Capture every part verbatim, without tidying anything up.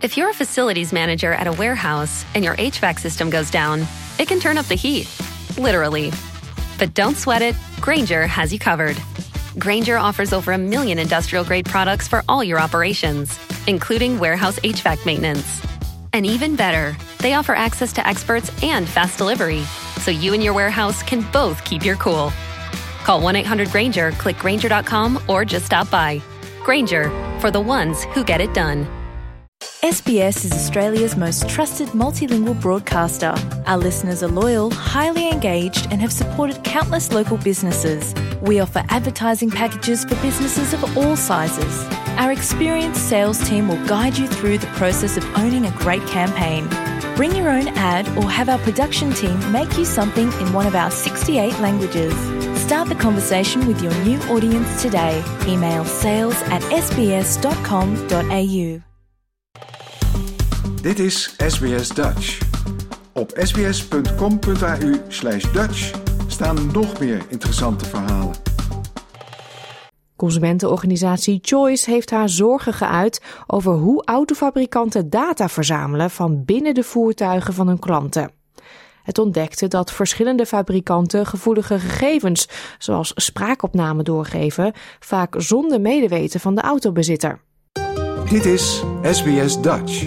If you're a facilities manager at a warehouse and your H V A C system goes down, it can turn up the heat, literally. But don't sweat it, Grainger has you covered. Grainger offers over a million industrial-grade products for all your operations, including warehouse H V A C maintenance. And even better, they offer access to experts and fast delivery, so you and your warehouse can both keep your cool. Call one eight hundred Grainger, click Grainger dot com, or just stop by. Grainger, for the ones who get it done. S B S is Australia's most trusted multilingual broadcaster. Our listeners are loyal, highly engaged, and have supported countless local businesses. We offer advertising packages for businesses of all sizes. Our experienced sales team will guide you through the process of owning a great campaign. Bring your own ad or have our production team make you something in one of our sixty-eight languages. Start the conversation with your new audience today. Email sales at s b s dot com dot a u. Dit is S B S Dutch. Op s b s dot com dot a u slash Dutch staan nog meer interessante verhalen. Consumentenorganisatie Choice heeft haar zorgen geuit over hoe autofabrikanten data verzamelen van binnen de voertuigen van hun klanten. Het ontdekte dat verschillende fabrikanten gevoelige gegevens, zoals spraakopname doorgeven, vaak zonder medeweten van de autobezitter. Dit is S B S Dutch.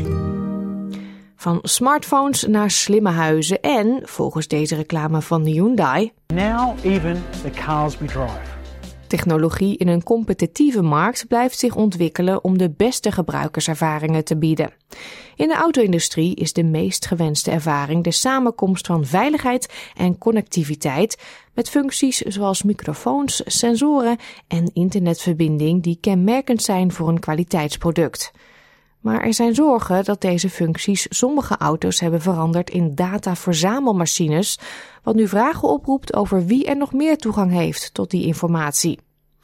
Van smartphones naar slimme huizen en, volgens deze reclame van Hyundai, now even the cars we drive. Technologie in een competitieve markt blijft zich ontwikkelen om de beste gebruikerservaringen te bieden. In de auto-industrie is de meest gewenste ervaring de samenkomst van veiligheid en connectiviteit met functies zoals microfoons, sensoren en internetverbinding die kenmerkend zijn voor een kwaliteitsproduct. Maar er zijn zorgen dat deze functies sommige auto's hebben veranderd in dataverzamelmachines, wat nu vragen oproept over wie er nog meer toegang heeft tot die informatie.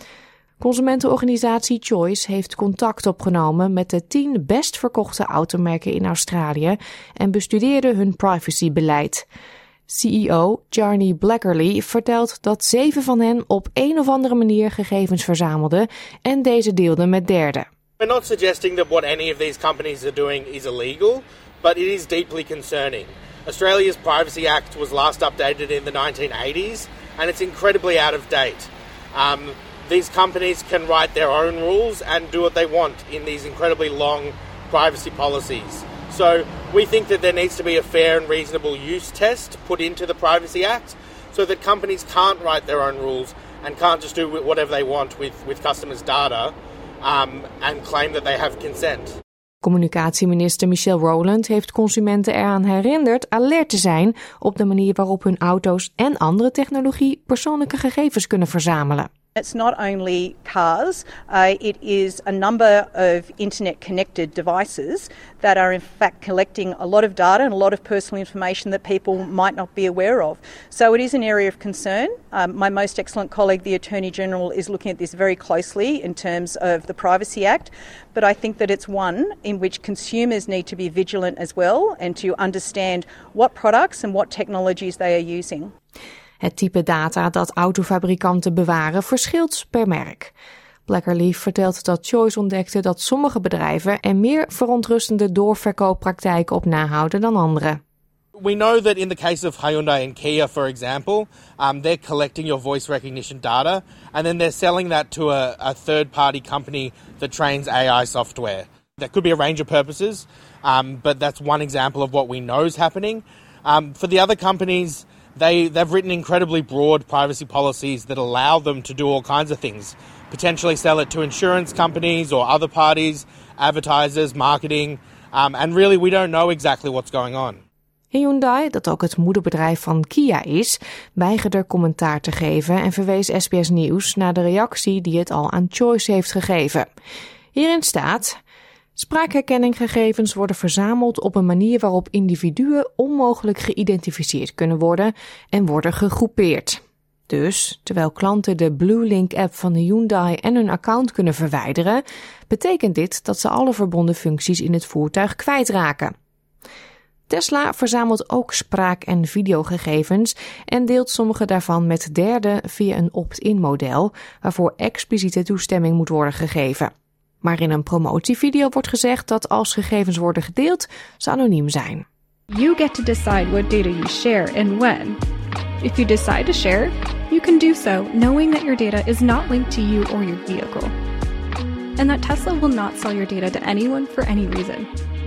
Consumentenorganisatie Choice heeft contact opgenomen met de tien best verkochte automerken in Australië en bestudeerde hun privacybeleid. C E O Jarni Blackerly vertelt dat zeven van hen op een of andere manier gegevens verzamelden en deze deelden met derden. We're not suggesting that what any of these companies are doing is illegal, but it is deeply concerning. Australia's Privacy Act was last updated in the nineteen eighties, and it's incredibly out of date. Um, these companies can write their own rules and do what they want in these incredibly long privacy policies. So we think that there needs to be a fair and reasonable use test put into the Privacy Act so that companies can't write their own rules and can't just do whatever they want with, with customers' data um, and claim that they have consent. Communicatieminister Michelle Rowland heeft consumenten eraan herinnerd alert te zijn op de manier waarop hun auto's en andere technologie persoonlijke gegevens kunnen verzamelen. It's not only cars, uh, it is a number of internet-connected devices that are in fact collecting a lot of data and a lot of personal information that people might not be aware of. So it is an area of concern. Um, my most excellent colleague, the Attorney General, is looking at this very closely in terms of the Privacy Act, but I think that it's one in which consumers need to be vigilant as well and to understand what products and what technologies they are using. Het type data dat autofabrikanten bewaren verschilt per merk. Blackerly vertelt dat Choice ontdekte dat sommige bedrijven er meer verontrustende doorverkooppraktijken op nahouden dan andere. We know that in the case of Hyundai and Kia, for example, um, they're collecting your voice recognition data and then they're selling that to a, a third-party company that trains A I software. That could be a range of purposes, um, but that's one example of what we know is happening. Um, for the other companies, They, they've written incredibly broad privacy policies that allow them to do all kinds of things. Potentially sell it to insurance companies or other parties, advertisers, marketing. Um, and really we don't know exactly what's going on. Hyundai, dat ook het moederbedrijf van Kia is, weigerde commentaar te geven en verwees S B S Nieuws naar de reactie die het al aan Choice heeft gegeven. Hierin staat: spraakherkenninggegevens worden verzameld op een manier waarop individuen onmogelijk geïdentificeerd kunnen worden en worden gegroepeerd. Dus, terwijl klanten de BlueLink-app van Hyundai en hun account kunnen verwijderen, betekent dit dat ze alle verbonden functies in het voertuig kwijtraken. Tesla verzamelt ook spraak- en videogegevens en deelt sommige daarvan met derden via een opt-in model, waarvoor expliciete toestemming moet worden gegeven. Maar in een promotievideo wordt gezegd dat als gegevens worden gedeeld, ze anoniem zijn. You get to decide what data you share and when. If you decide to share, you can do so knowing that your data is not linked to you or your vehicle. And that Tesla will not sell your data to anyone for any reason.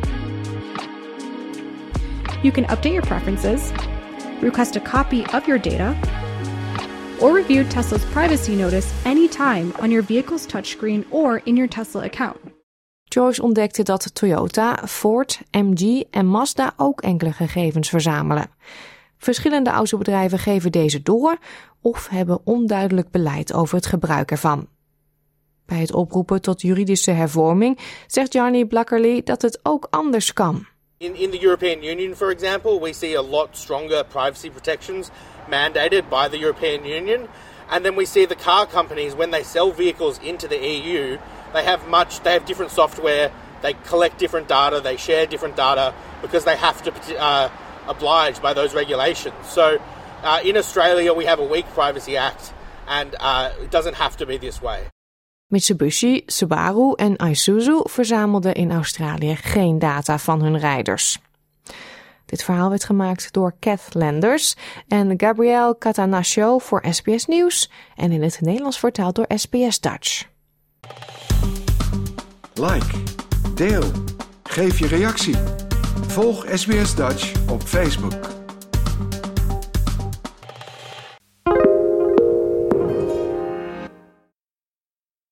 You can update your preferences, request a copy of your data, or review Tesla's privacy notice anytime on your vehicle's touchscreen or in your Tesla account. Joyce ontdekte dat Toyota, Ford, M G en Mazda ook enkele gegevens verzamelen. Verschillende autobedrijven geven deze door of hebben onduidelijk beleid over het gebruik ervan. Bij het oproepen tot juridische hervorming zegt Jarni Blakkerly dat het ook anders kan. In, in the European Union, for example, we see a lot stronger privacy protections mandated by the European Union. And then we see the car companies, when they sell vehicles into the E U, they have much, they have different software, they collect different data, they share different data because they have to uh, oblige by those regulations. So uh, in Australia, we have a weak Privacy Act and uh, it doesn't have to be this way. Mitsubishi, Subaru en Isuzu verzamelden in Australië geen data van hun rijders. Dit verhaal werd gemaakt door Kath Landers en Gabrielle Catanaccio voor S B S Nieuws en in het Nederlands vertaald door S B S Dutch. Like, deel, geef je reactie. Volg S B S Dutch op Facebook.